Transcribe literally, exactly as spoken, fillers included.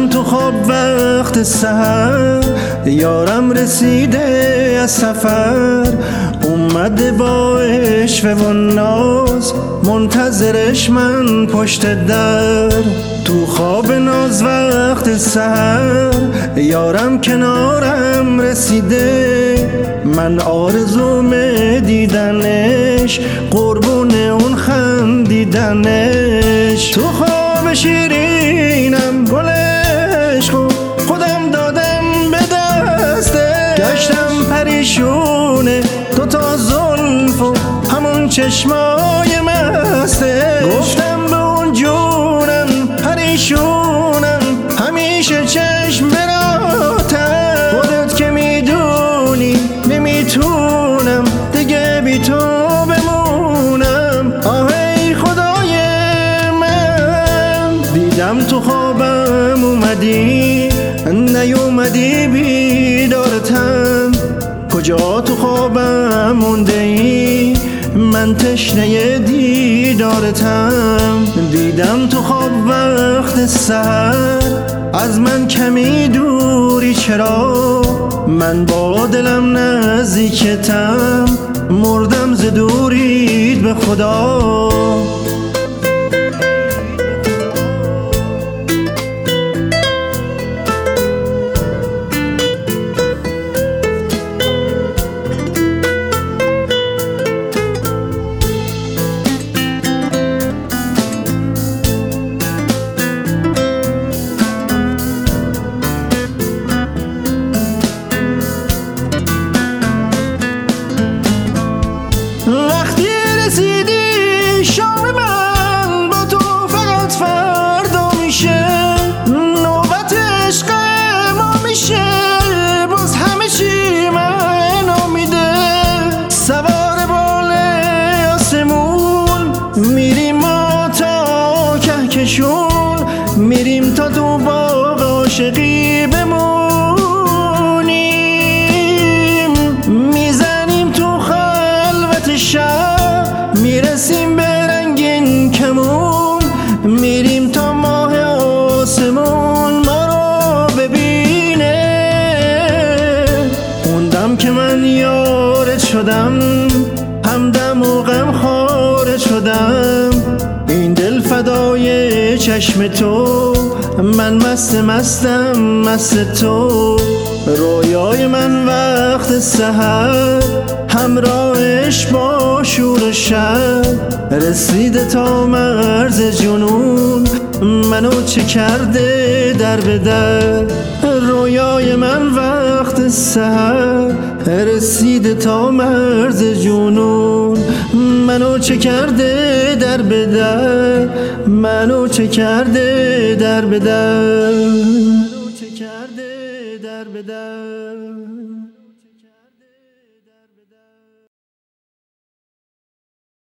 دیدم تو خواب وقت سحر، یارم رسیده از سفر، اومده با عشوه و ناز، منتظرش من پشت در. تو خواب ناز وقت سحر، یارم کنارم رسیده، من آرزوم دیدنش، قربون اون خندیدنش. تو خواب شیرینم گلش خود خودم دادم به دسته، گشتم پریشونه دوتا زلف و همون چشمای مسته، گفتم به اون جونم پریشونم همیشه چشم براتم، خودت که میدونی نمیتونم دیگه بی تو بمونم. آهی خدای من، دیدم تو خوابم اومدی نیومدی بیدارتم، کجا تو خوابم مونده ای من تشنه دیدارتم. دیدم تو خواب وقت سحر، از من کمی دوری چرا، من با دلم نزدیکتم، مردم ز دورید به خدا. وقتی رسیدی شام من با تو فقط فردا میشه، نوبت عشق ما میشه، باز همه چی من امیده. سوار بال آسمون میریم ما تا کهکشون، میریم تا تو باغ عاشقی بمونیم، میزنیم تو خلوت شب، میرسیم به رنگین کمون، میریم تا ماه آسمون ما رو ببینه. اون دم که من یارت شدم، همدم و غم خارت شدم، این دل فدای چشم تو، من مست مستم مست تو. رویای من وقت سحر، همراهش با شور شب، رسیده تا مرز جنون، منو چه کرده در به در. رویای من وقت سحر، رسیده تا مرز جنون، منو چه کرده در به در، منو چه کرده در به در، منو چه کرده در به در.